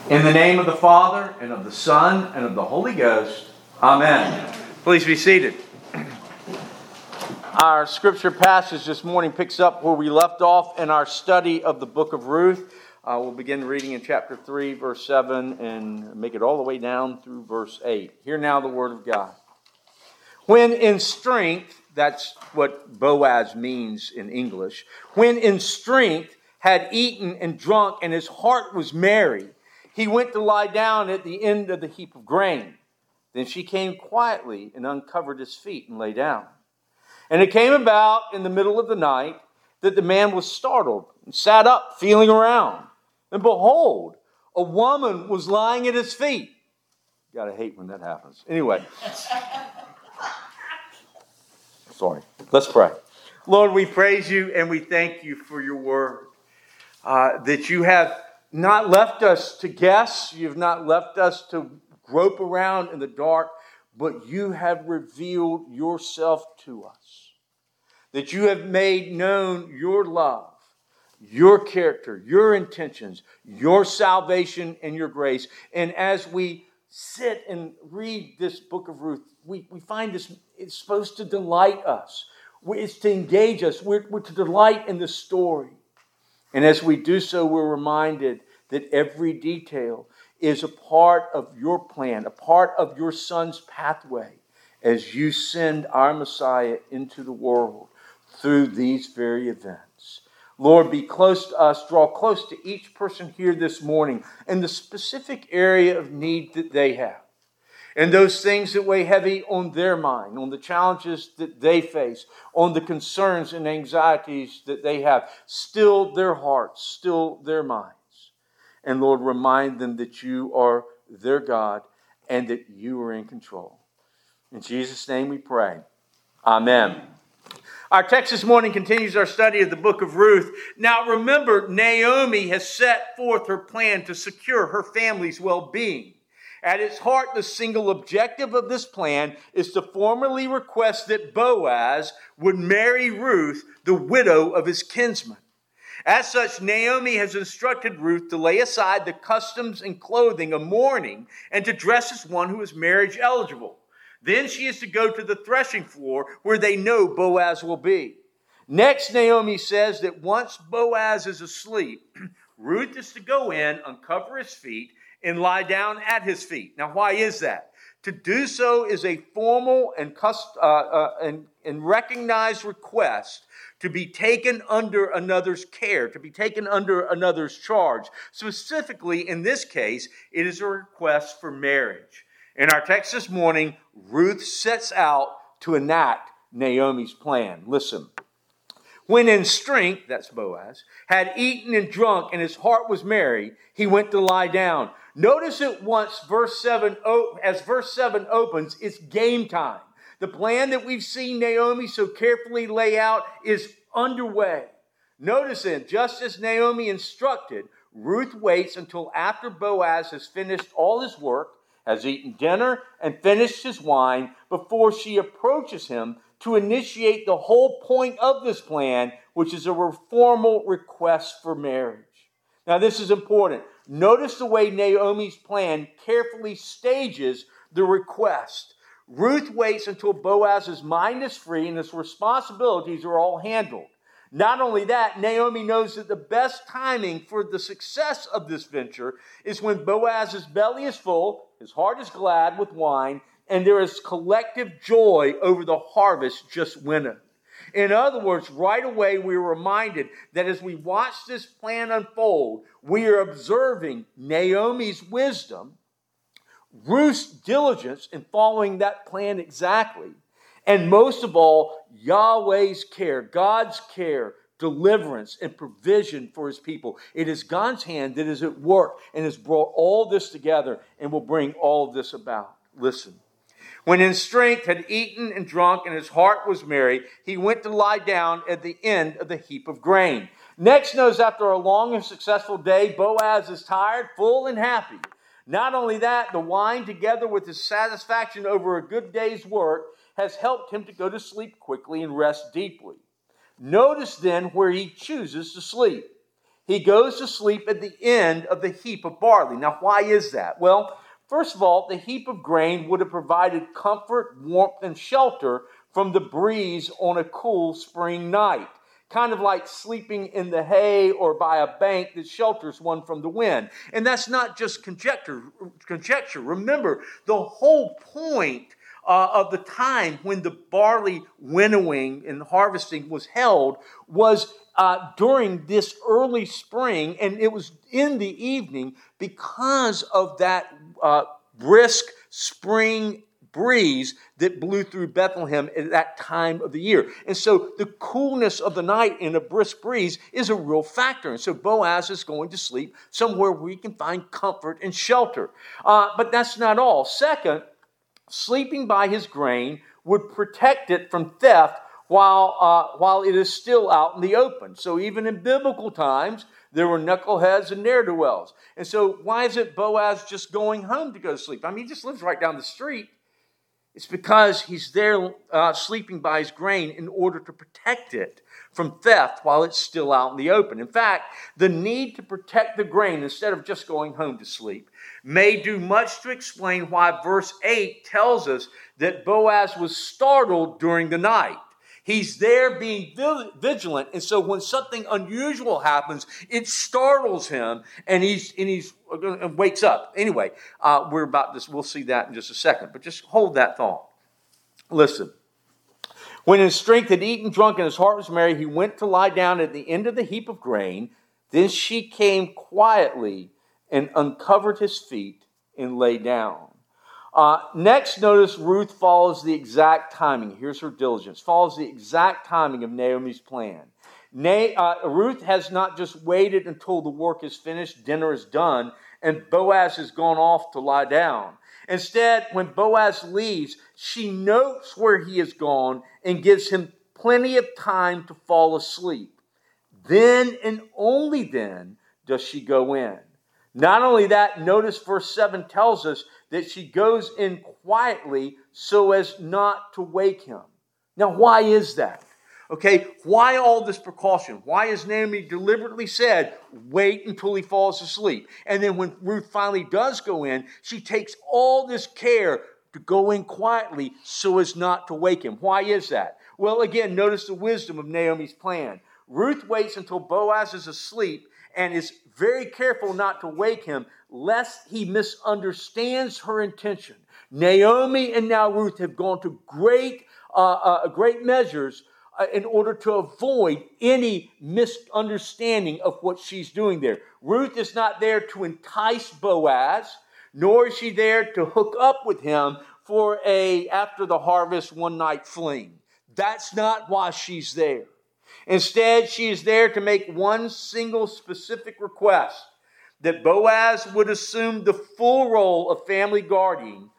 In the name of the Father, and of the Son, and of the Holy Ghost. Amen. Please be seated. Our scripture passage this morning picks up where we left off in our study of the book of Ruth. We'll begin reading in chapter 3, verse 7, and make it all the way down through verse 8. Hear now the word of God. When in strength, that's what Boaz means in English, when in strength had eaten and drunk, and his heart was merry, he went to lie down at the end of the heap of grain. Then she came quietly and uncovered his feet and lay down. And it came about in the middle of the night that the man was startled and sat up, feeling around. And behold, a woman was lying at his feet. You gotta hate when that happens. Anyway. Sorry. Let's pray. Lord, we praise you and we thank you for your word. That you have not left us to guess. You've not left us to grope around in the dark. But you have revealed yourself to us. That you have made known your love, your character, your intentions, your salvation, and your grace. And as we sit and read this book of Ruth, we find this, it's supposed to delight us. It's to engage us. We're to delight in the story. And as we do so, we're reminded that every detail is a part of your plan, a part of your Son's pathway as you send our Messiah into the world through these very events. Lord, be close to us, draw close to each person here this morning in the specific area of need that they have. And those things that weigh heavy on their mind, on the challenges that they face, on the concerns and anxieties that they have. Still their hearts, still their minds. And Lord, remind them that you are their God and that you are in control. In Jesus' name we pray. Amen. Our text this morning continues our study of the book of Ruth. Now remember, Naomi has set forth her plan to secure her family's well-being. At its heart, the single objective of this plan is to formally request that Boaz would marry Ruth, the widow of his kinsman. As such, Naomi has instructed Ruth to lay aside the customs and clothing of mourning and to dress as one who is marriage eligible. Then she is to go to the threshing floor where they know Boaz will be. Next, Naomi says that once Boaz is asleep, Ruth is to go in, uncover his feet, and lie down at his feet. Now, why is that? To do so is a formal and recognized request to be taken under another's care, to be taken under another's charge. Specifically, in this case, it is a request for marriage. In our text this morning, Ruth sets out to enact Naomi's plan. Listen. When in strength, that's Boaz, had eaten and drunk and his heart was merry, he went to lie down. Notice at once, as verse 7 opens, it's game time. The plan that we've seen Naomi so carefully lay out is underway. Notice then, just as Naomi instructed, Ruth waits until after Boaz has finished all his work, has eaten dinner, and finished his wine before she approaches him to initiate the whole point of this plan, which is a formal request for marriage. Now, this is important. Notice the way Naomi's plan carefully stages the request. Ruth waits until Boaz's mind is free and his responsibilities are all handled. Not only that, Naomi knows that the best timing for the success of this venture is when Boaz's belly is full, his heart is glad with wine, and there is collective joy over the harvest just winnowed. In other words, right away we are reminded that as we watch this plan unfold, we are observing Naomi's wisdom, Ruth's diligence in following that plan exactly, and most of all, Yahweh's care, God's care, deliverance, and provision for his people. It is God's hand that is at work and has brought all this together and will bring all of this about. Listen. When in strength had eaten and drunk and his heart was merry, he went to lie down at the end of the heap of grain. Next, notice after a long and successful day, Boaz is tired, full, and happy. Not only that, the wine together with his satisfaction over a good day's work has helped him to go to sleep quickly and rest deeply. Notice then where he chooses to sleep. he goes to sleep at the end of the heap of barley. Now, why is that? Well, first of all, the heap of grain would have provided comfort, warmth, and shelter from the breeze on a cool spring night. Kind of like sleeping in the hay or by a bank that shelters one from the wind. And that's not just conjecture. Remember, the whole point of the time when the barley winnowing and harvesting was held was during this early spring, and it was in the evening because of that brisk spring breeze that blew through Bethlehem at that time of the year. And so the coolness of the night in a brisk breeze is a real factor. And so Boaz is going to sleep somewhere where he can find comfort and shelter. But that's not all. Second, sleeping by his grain would protect it from theft while it is still out in the open. So even in biblical times, there were knuckleheads and ne'er-do-wells. And so why isn't Boaz just going home to go to sleep? I mean, he just lives right down the street. It's because he's there sleeping by his grain in order to protect it from theft while it's still out in the open. In fact, the need to protect the grain instead of just going home to sleep may do much to explain why verse 8 tells us that Boaz was startled during the night. He's there being vigilant, and so when something unusual happens, it startles him, and he wakes up. Anyway, we'll see that in just a second, but just hold that thought. Listen. When his strength had eaten, drunk, and his heart was merry, he went to lie down at the end of the heap of grain. Then she came quietly and uncovered his feet and lay down. Next, notice Ruth follows the exact timing. Here's her diligence. Follows the exact timing of Naomi's plan. Ruth has not just waited until the work is finished, dinner is done, and Boaz has gone off to lie down. Instead, when Boaz leaves, she notes where he has gone and gives him plenty of time to fall asleep. Then and only then does she go in. Not only that, notice verse 7 tells us that she goes in quietly so as not to wake him. Now, why is that? Okay, why all this precaution? Why has Naomi deliberately said, wait until he falls asleep? And then when Ruth finally does go in, she takes all this care to go in quietly so as not to wake him. Why is that? Well, again, notice the wisdom of Naomi's plan. Ruth waits until Boaz is asleep and is very careful not to wake him, lest he misunderstands her intention. Naomi and now Ruth have gone to great measures in order to avoid any misunderstanding of what she's doing there. Ruth is not there to entice Boaz, nor is she there to hook up with him for after the harvest one night fling. That's not why she's there. Instead, she is there to make one single specific request, that Boaz would assume the full role of family guardian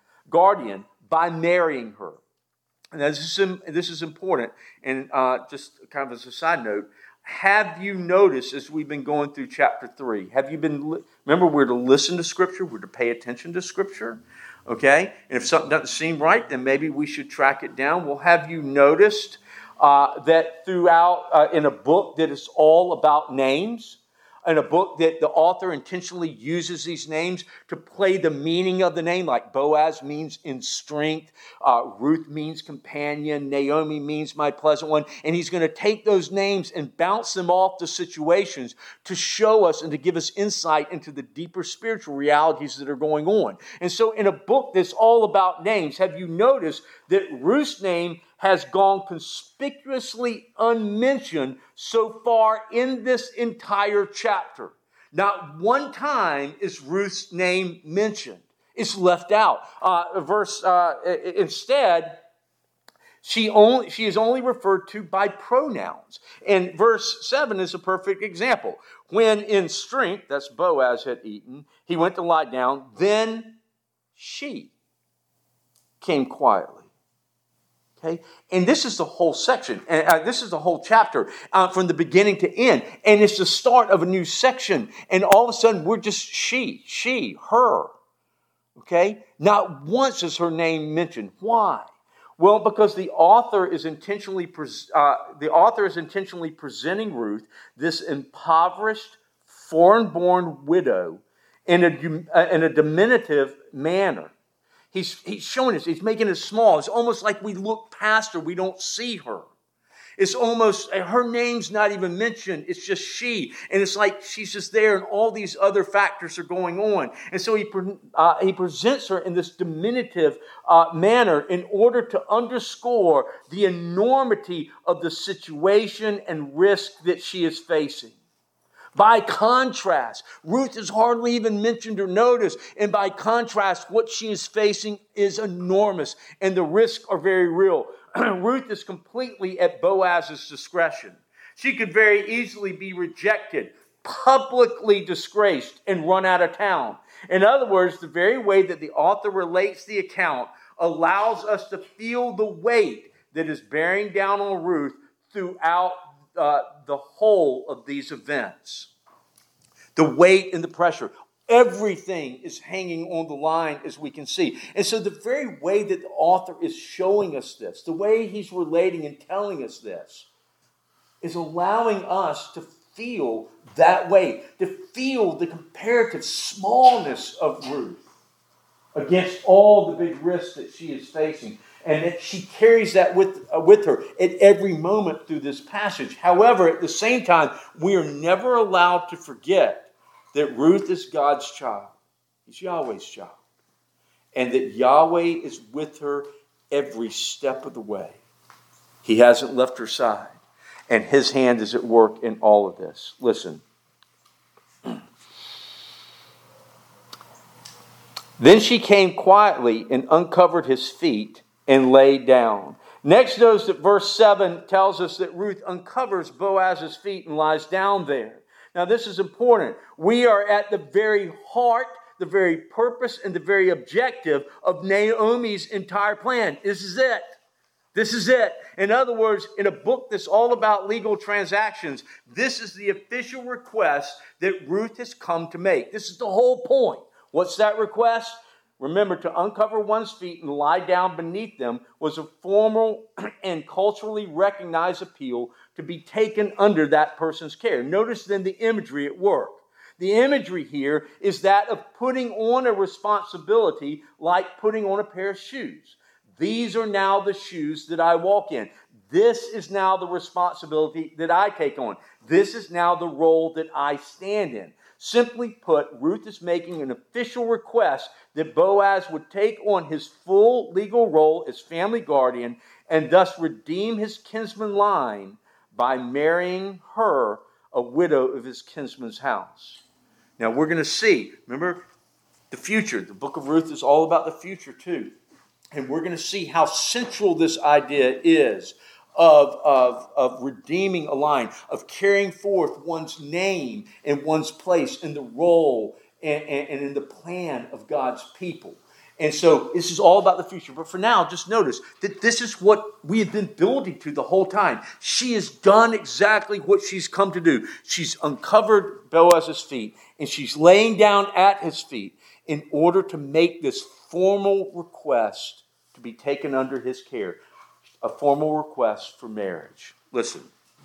by marrying her. And this is important, and just kind of as a side note, have you noticed as we've been going through chapter 3, remember we're to listen to Scripture, we're to pay attention to Scripture, okay? And if something doesn't seem right, then maybe we should track it down. Well, have you noticed that throughout, in a book that is all about names, in a book that the author intentionally uses these names to play the meaning of the name, like Boaz means in strength, Ruth means companion, Naomi means my pleasant one, and he's going to take those names and bounce them off the situations to show us and to give us insight into the deeper spiritual realities that are going on. And so in a book that's all about names, have you noticed that Ruth's name has gone conspicuously unmentioned so far in this entire chapter? Not one time is Ruth's name mentioned. It's left out. Instead, she is only referred to by pronouns. And verse 7 is a perfect example. When in strength, that's Boaz had eaten, he went to lie down, then she came quietly. Okay, and this is the whole section, and this is the whole chapter from the beginning to end, and it's the start of a new section. And all of a sudden, we're just she, her. Okay, not once is her name mentioned. Why? Well, because the author is intentionally presenting Ruth, this impoverished foreign-born widow in a diminutive manner. He's showing us, he's making it small. It's almost like we look past her, we don't see her. It's almost, her name's not even mentioned. It's just she. And it's like she's just there and all these other factors are going on. And so he presents her in this diminutive manner in order to underscore the enormity of the situation and risk that she is facing. By contrast, Ruth is hardly even mentioned or noticed. And by contrast, what she is facing is enormous and the risks are very real. Ruth is completely at Boaz's discretion. She could very easily be rejected, publicly disgraced, and run out of town. In other words, the very way that the author relates the account allows us to feel the weight that is bearing down on Ruth throughout the whole of these events. The weight and the pressure. Everything is hanging on the line, as we can see. And so the very way that the author is showing us this, the way he's relating and telling us this, is allowing us to feel that weight, to feel the comparative smallness of Ruth against all the big risks that she is facing. And that she carries that with her at every moment through this passage. However, at the same time, we are never allowed to forget that Ruth is God's child. He's Yahweh's child. And that Yahweh is with her every step of the way. He hasn't left her side. And his hand is at work in all of this. Listen. Then she came quietly and uncovered his feet and lay down. Next, notice that verse 7 tells us that Ruth uncovers Boaz's feet and lies down there. Now, this is important. We are at the very heart, the very purpose, and the very objective of Naomi's entire plan. This is it. This is it. In other words, in a book that's all about legal transactions, this is the official request that Ruth has come to make. This is the whole point. What's that request? Remember, to uncover one's feet and lie down beneath them was a formal and culturally recognized appeal to be taken under that person's care. Notice then the imagery at work. The imagery here is that of putting on a responsibility like putting on a pair of shoes. These are now the shoes that I walk in. This is now the responsibility that I take on. This is now the role that I stand in. Simply put, Ruth is making an official request that Boaz would take on his full legal role as family guardian and thus redeem his kinsman line by marrying her, a widow of his kinsman's house. Now we're going to see, remember, the future. The book of Ruth is all about the future too. And we're going to see how central this idea is of redeeming a line, of carrying forth one's name and one's place in the role and in the plan of God's people. And so this is all about the future. But for now, just notice that this is what we have been building to the whole time. She has done exactly what she's come to do. She's uncovered Boaz's feet, and she's laying down at his feet in order to make this formal request to be taken under his care. A formal request for marriage. Listen.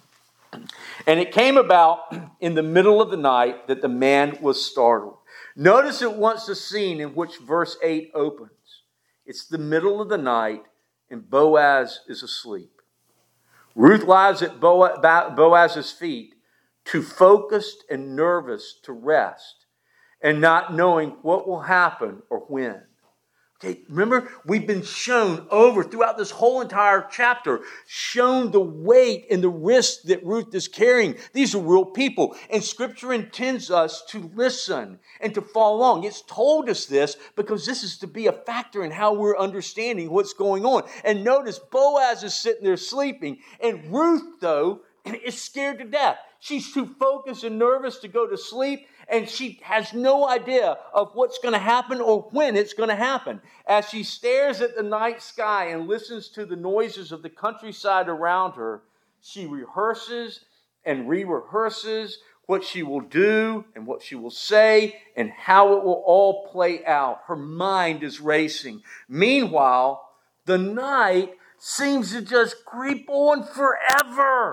And it came about in the middle of the night that the man was startled. Notice at once the scene in which verse 8 opens. It's the middle of the night and Boaz is asleep. Ruth lies at Boaz's feet, too focused and nervous to rest, and not knowing what will happen or when. Okay, remember, we've been shown over throughout this whole entire chapter, shown the weight and the risk that Ruth is carrying. These are real people. And Scripture intends us to listen and to follow along. It's told us this because this is to be a factor in how we're understanding what's going on. And notice, Boaz is sitting there sleeping. And Ruth, though, is scared to death. She's too focused and nervous to go to sleep. And she has no idea of what's going to happen or when it's going to happen. As she stares at the night sky and listens to the noises of the countryside around her, she rehearses and re-rehearses what she will do and what she will say and how it will all play out. Her mind is racing. Meanwhile, the night seems to just creep on forever.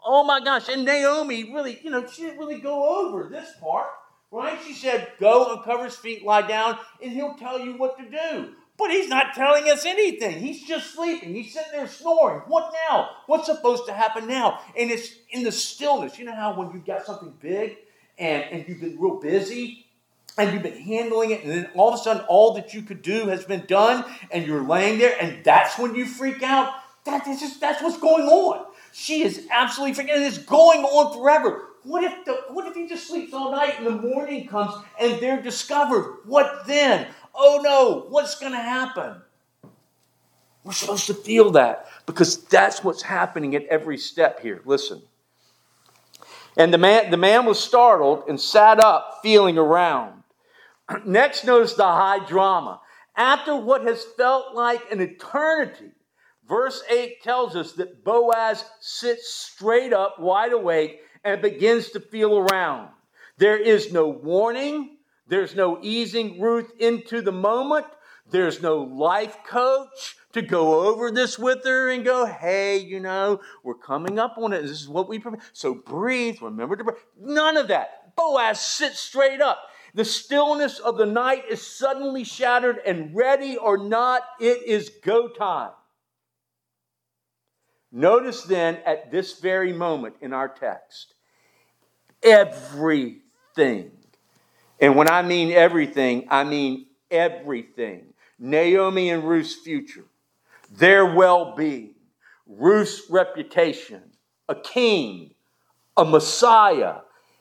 Oh my gosh. And Naomi really, she didn't really go over this part, right? She said, go uncover his feet, lie down, and he'll tell you what to do. But he's not telling us anything. He's just sleeping. He's sitting there snoring. What now? What's supposed to happen now? And it's in the stillness. You know how when you've got something big and you've been real busy and you've been handling it, and then all of a sudden all that you could do has been done, and you're laying there, and that's when you freak out? That's what's going on. She is absolutely freaking, and it's going on forever. What if he just sleeps all night and the morning comes and they're discovered? What then? Oh no, what's going to happen? We're supposed to feel that because that's what's happening at every step here. Listen. And the man was startled and sat up, feeling around. Next, notice the high drama. After what has felt like an eternity, verse 8 tells us that Boaz sits straight up, wide awake, and begins to feel around. There is no warning. There's no easing Ruth into the moment. There's no life coach to go over this with her and go, hey, we're coming up on it. This is what we prepare. So breathe. Remember to breathe. None of that. Boaz sits straight up. The stillness of the night is suddenly shattered, and ready or not, it is go time. Notice then at this very moment in our text, everything. And when I mean everything, I mean everything. Naomi and Ruth's future, their well-being, Ruth's reputation, a king, a Messiah,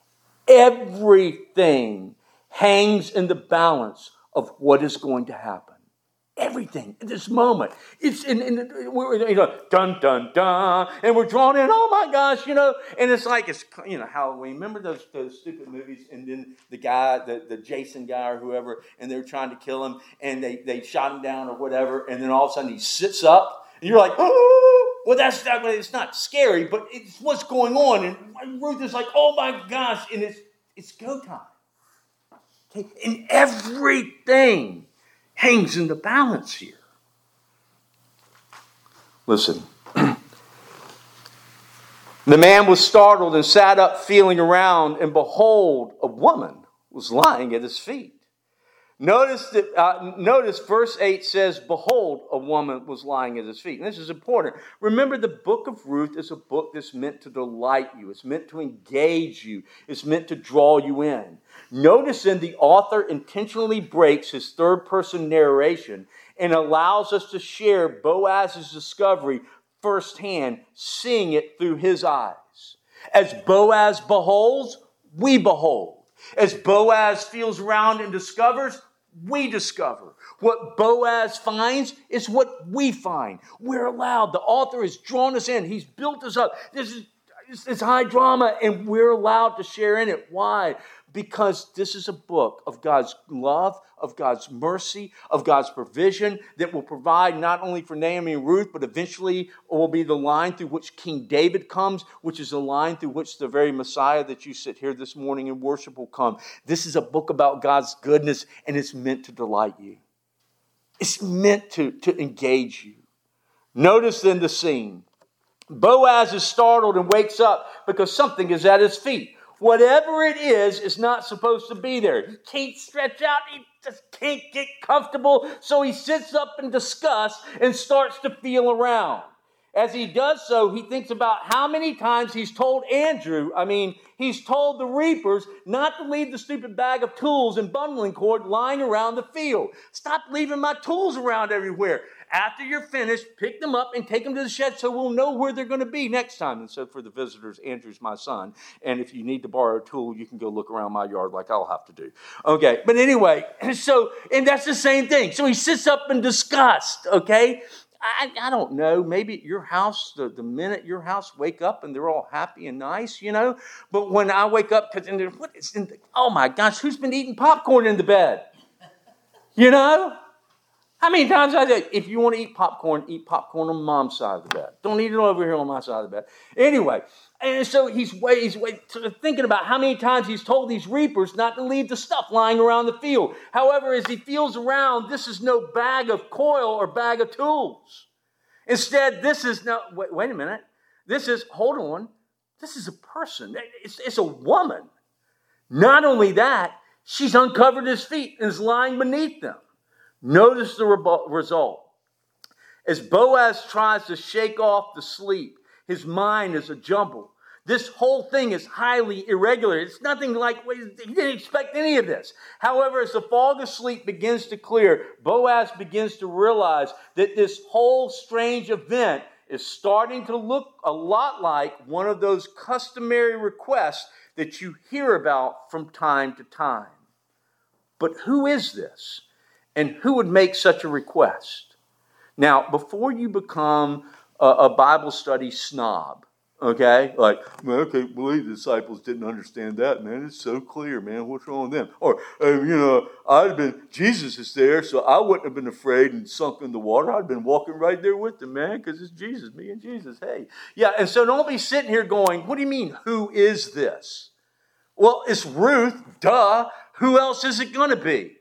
everything hangs in the balance of what is going to happen. Everything at this moment. It's dun, dun, dun, and we're drawn in, oh my gosh, and it's like, Halloween. Remember those stupid movies, and then the guy, the Jason guy or whoever, and they were trying to kill him, and they shot him down or whatever, and then all of a sudden he sits up, and you're like, oh, well, it's not scary, but it's what's going on, and Ruth is like, oh my gosh, and it's go time. Okay? And everything hangs in the balance here. Listen. The man was startled and sat up, feeling around, and behold, a woman was lying at his feet. Notice verse 8 says, behold, a woman was lying at his feet. And this is important. Remember, the book of Ruth is a book that's meant to delight you. It's meant to engage you. It's meant to draw you in. Notice then the author intentionally breaks his third-person narration and allows us to share Boaz's discovery firsthand, seeing it through his eyes. As Boaz beholds, we behold. As Boaz feels around and discovers, we discover. What Boaz finds is what we find. We're allowed. The author has drawn us in. He's built us up. This is high drama, and we're allowed to share in it. Why? Because this is a book of God's love, of God's mercy, of God's provision that will provide not only for Naomi and Ruth, but eventually will be the line through which King David comes, which is the line through which the very Messiah that you sit here this morning and worship will come. This is a book about God's goodness, and it's meant to delight you. It's meant to engage you. Notice then the scene. Boaz is startled and wakes up because something is at his feet. Whatever it is not supposed to be there. He can't stretch out. He just can't get comfortable. So he sits up in disgust and starts to feel around. As he does so, he thinks about how many times he's told he's told the reapers not to leave the stupid bag of tools and bundling cord lying around the field. Stop leaving my tools around everywhere. After you're finished, pick them up and take them to the shed so we'll know where they're going to be next time. And so for the visitors, Andrew's my son. And if you need to borrow a tool, you can go look around my yard like I'll have to do. Okay, but anyway, and that's the same thing. So he sits up in disgust, okay? I don't know, maybe at your house, the minute your house wake up and they're all happy and nice, But when I wake up, oh my gosh, who's been eating popcorn in the bed? How many times I say, if you want to eat popcorn on mom's side of the bed. Don't eat it over here on my side of the bed. Anyway, and so he's thinking about how many times he's told these reapers not to leave the stuff lying around the field. However, as he feels around, this is no bag of coil or bag of tools. Instead, this is wait a minute. This is This is a person. It's a woman. Not only that, she's uncovered his feet and is lying beneath them. Notice the result. As Boaz tries to shake off the sleep, his mind is a jumble. This whole thing is highly irregular. It's nothing like, he didn't expect any of this. However, as the fog of sleep begins to clear, Boaz begins to realize that this whole strange event is starting to look a lot like one of those customary requests that you hear about from time to time. But who is this? And who would make such a request? Now, before you become a Bible study snob, okay? Like, man, I can't believe the disciples didn't understand that, man. It's so clear, man. What's wrong with them? Or, Jesus is there, so I wouldn't have been afraid and sunk in the water. I'd have been walking right there with them, man, because it's Jesus, me and Jesus. Hey. Yeah, and so don't be sitting here going, what do you mean, who is this? Well, it's Ruth, duh. Who else is it going to be?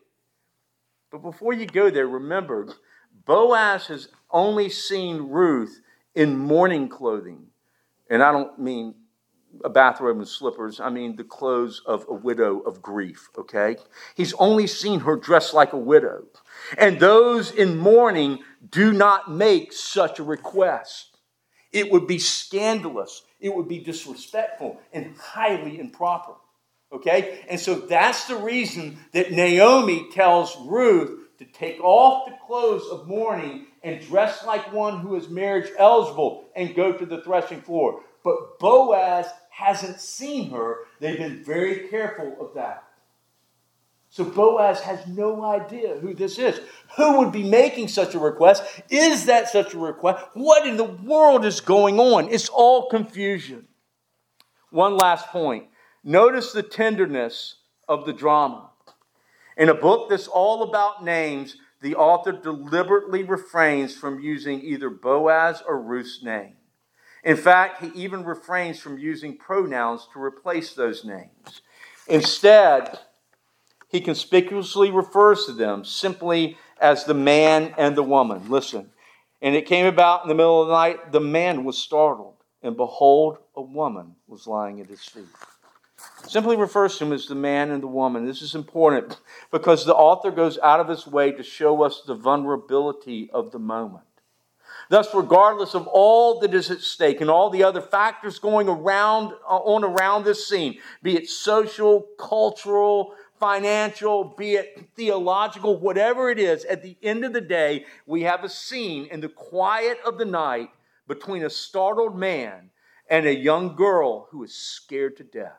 But before you go there, remember, Boaz has only seen Ruth in mourning clothing. And I don't mean a bathrobe and slippers. I mean the clothes of a widow of grief, okay? He's only seen her dressed like a widow. And those in mourning do not make such a request. It would be scandalous. It would be disrespectful and highly improper, okay? And so that's the reason that Naomi tells Ruth to take off the clothes of mourning and dress like one who is marriage eligible and go to the threshing floor. But Boaz hasn't seen her. They've been very careful of that. So Boaz has no idea who this is. Who would be making such a request? Is that such a request? What in the world is going on? It's all confusion. One last point. Notice the tenderness of the drama. In a book that's all about names, the author deliberately refrains from using either Boaz or Ruth's name. In fact, he even refrains from using pronouns to replace those names. Instead, he conspicuously refers to them simply as the man and the woman. Listen, and it came about in the middle of the night, the man was startled, and behold, a woman was lying at his feet. Simply refers to him as the man and the woman. This is important because the author goes out of his way to show us the vulnerability of the moment. Thus, regardless of all that is at stake and all the other factors going around this scene, be it social, cultural, financial, be it theological, whatever it is, at the end of the day, we have a scene in the quiet of the night between a startled man and a young girl who is scared to death.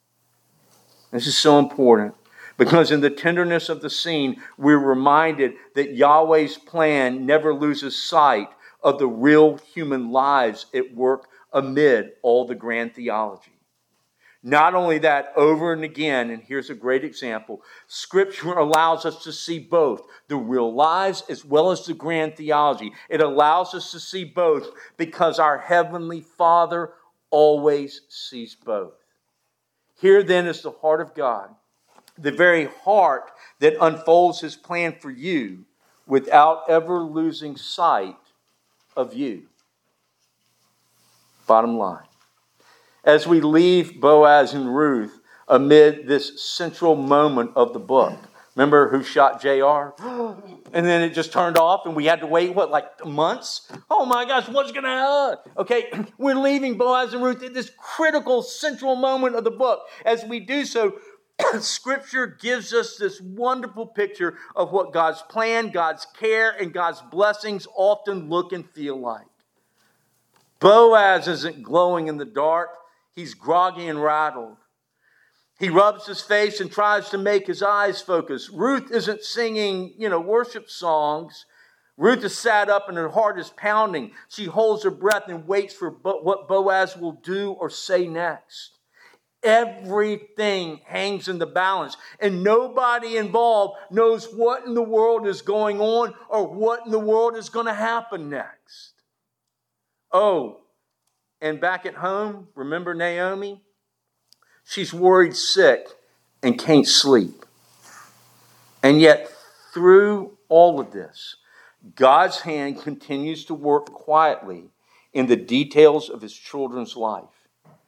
This is so important because in the tenderness of the scene, we're reminded that Yahweh's plan never loses sight of the real human lives at work amid all the grand theology. Not only that, over and again, and here's a great example, Scripture allows us to see both the real lives as well as the grand theology. It allows us to see both because our Heavenly Father always sees both. Here then is the heart of God, the very heart that unfolds His plan for you without ever losing sight of you. Bottom line. As we leave Boaz and Ruth amid this central moment of the book. Remember who shot JR? And then it just turned off and we had to wait, like months? Oh my gosh, what's going to happen? Okay, we're leaving Boaz and Ruth at this critical central moment of the book. As we do so, Scripture gives us this wonderful picture of what God's plan, God's care, and God's blessings often look and feel like. Boaz isn't glowing in the dark. He's groggy and rattled. He rubs his face and tries to make his eyes focus. Ruth isn't singing, worship songs. Ruth is sat up and her heart is pounding. She holds her breath and waits for what Boaz will do or say next. Everything hangs in the balance, and nobody involved knows what in the world is going on or what in the world is going to happen next. Oh, and back at home, remember Naomi? She's worried sick and can't sleep. And yet, through all of this, God's hand continues to work quietly in the details of His children's life.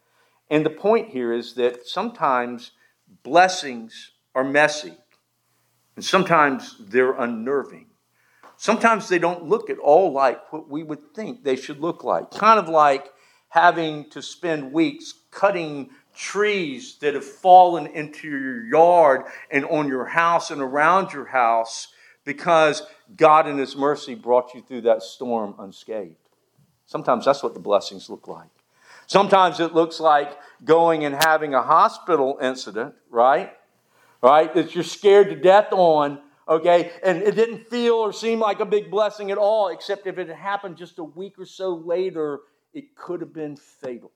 And the point here is that sometimes blessings are messy. And sometimes they're unnerving. Sometimes they don't look at all like what we would think they should look like. Kind of like having to spend weeks cutting trees that have fallen into your yard and on your house and around your house because God in His mercy brought you through that storm unscathed. Sometimes that's what the blessings look like. Sometimes it looks like going and having a hospital incident, right? Right? That you're scared to death on, okay? And it didn't feel or seem like a big blessing at all, except if it had happened just a week or so later, it could have been fatal.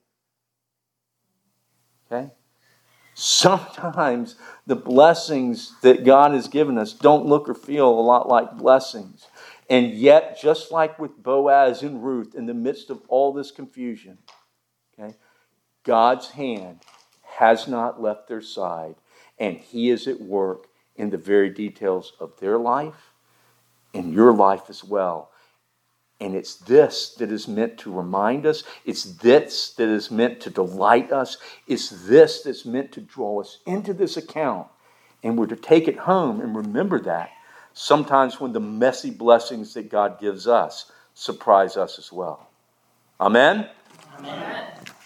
Okay? Sometimes the blessings that God has given us don't look or feel a lot like blessings. And yet, just like with Boaz and Ruth, in the midst of all this confusion, okay, God's hand has not left their side, and He is at work in the very details of their life and your life as well. And it's this that is meant to remind us. It's this that is meant to delight us. It's this that's meant to draw us into this account. And we're to take it home and remember that sometimes when the messy blessings that God gives us surprise us as well. Amen? Amen.